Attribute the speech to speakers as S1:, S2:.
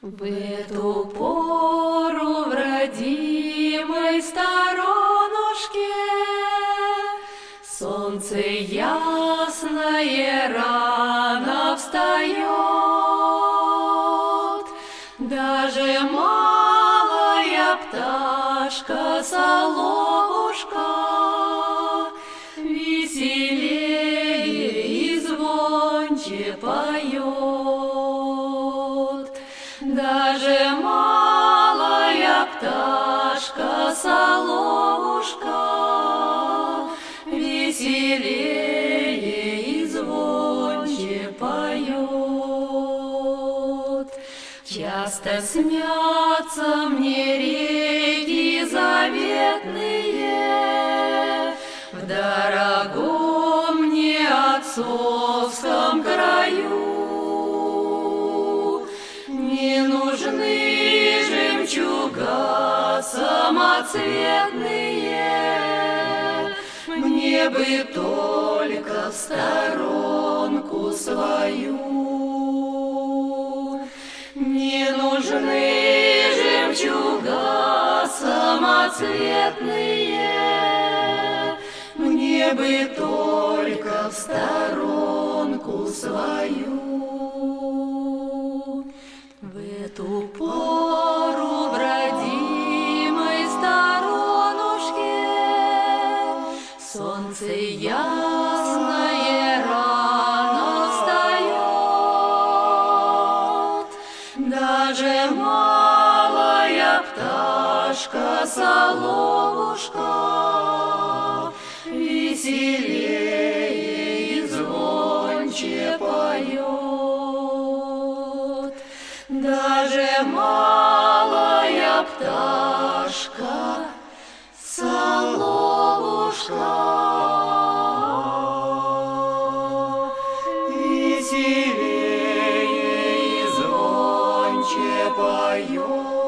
S1: В эту пору в родимой сторонушке солнце ясное рано встает. Даже малая пташка соловушка веселее и звонче поет. Даже малая пташка соловушка веселее и звонче поет. Часто снятся мне реки заветные в дорогом мне отцовском краю. Не нужны жемчуга самоцветные, мне бы только в сторонку свою. Не нужны жемчуга самоцветные, мне бы только в сторонку свою. В эту пору в родимой сторонушке солнце ясное рано встает. Даже малая пташка соловушка веселее и звонче поет. Даже малая пташка соловушка веселее и звонче поет.